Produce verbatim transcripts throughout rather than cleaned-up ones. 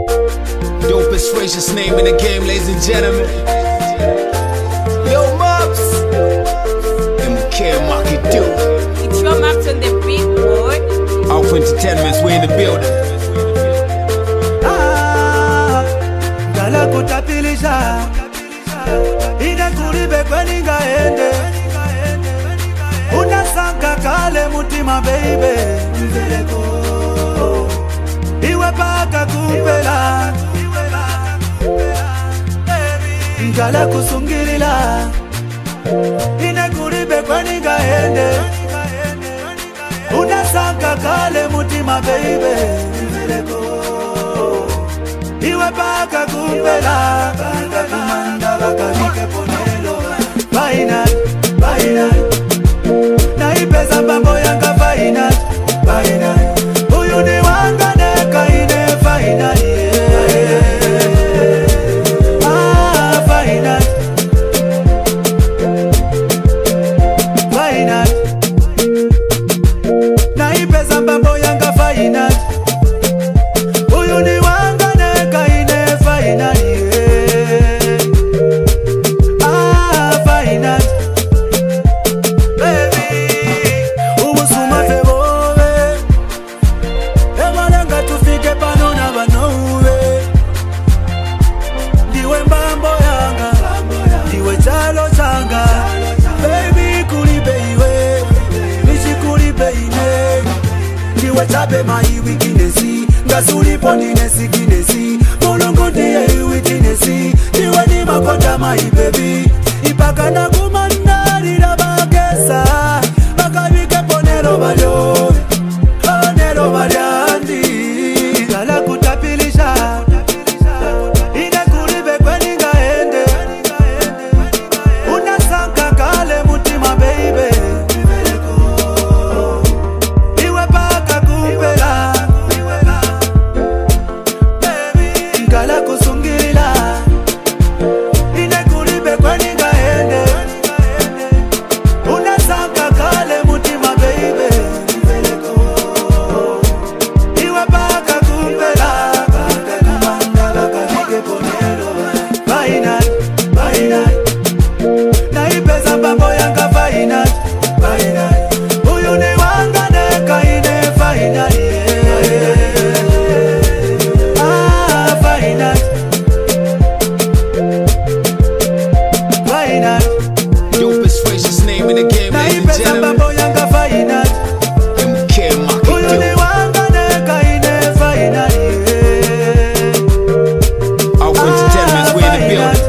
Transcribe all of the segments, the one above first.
Dopest racist name in the game, ladies and gentlemen. Yo, Mops. M K Maki do. It's your Mops on the beat, boy. Alpha Entertainment's we in the building. Ah, Gala kutapilisha. Ina kuribe kweni ngaende. Unasanka kale mutima baby. Mveleko. Iwe paka kupela. Ngala kusungirila. Ina kuribe kweni ngaende. Unasanka kale mutima baby. Mveleko. Iwe paka kupela. Paka kumanda baka vike ponelo. Final, final. Na ipesa mbambo yanga final, final. Uyu ni wanga neka ine final, yeah. Ah, final, final. Na ipesa mbambo yanga final. Uyu ni wanga neka ine final, yeah. Ah, final. Chabe mai wikinesi ngasuli pondinesi kinesi mulungu ndiye wikinesi niwe ni makota mai baby ipaka na kumandalira bagesa bakabike ponero balyo ponero balyandi gala kutapilisha ine kulibe kweni ngaende unasanka kale mutima baby Dopest racist name in the game, ladies and gentlemen. M K Maki do. Alpha Entertainment's we in the building.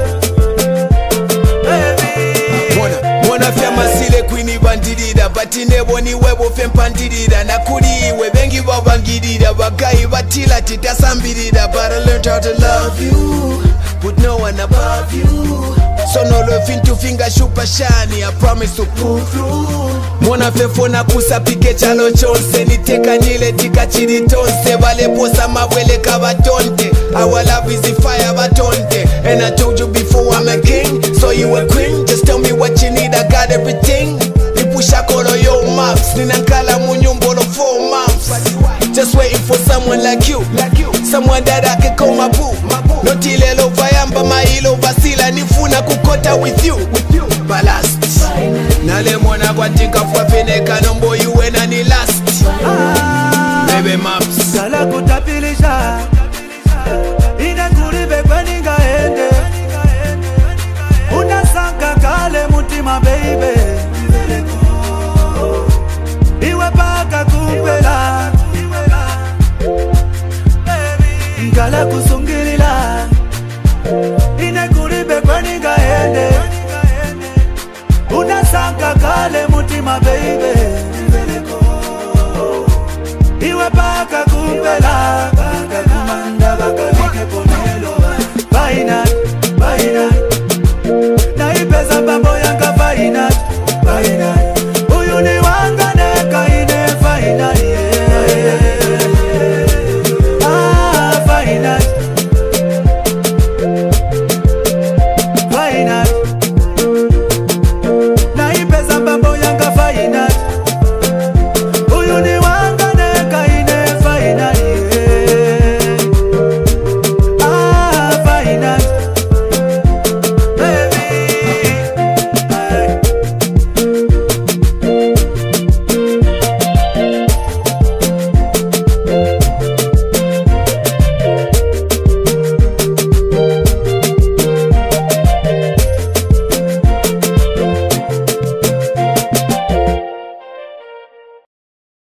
Mwana, mwana fya masile kwini bandirira batine boni webo fempandirira nakuriwe bengi babangirira bagayi batila titasambirira but I learned how to love you, put no one above you. So no love into finger super shiny, I promise to pull through. Mwana fefona kusa pike chalo chonse niteka nyile tika chiri tonse vale posa mawele kabatonte. Our love is the fire batonte. And I told you before I'm a king, so you a queen. Just tell me what you need, I got everything. Nipusha kolo yo maps, ninankala munyumbolo four months. Just waiting for someone like you, like you, someone that I can call my boo. Not ilelo vayamba mailo vasila nifuna kukota with you, with you. Ballast. Nale mwana kwa tika fwa peneka nombo yuwe na ni last. Baby Mops. Gala kutapilisha. Ina kuribe kweni ngaende. Unasanka kale mutima baby. Iwe paka kupela. Gala kusu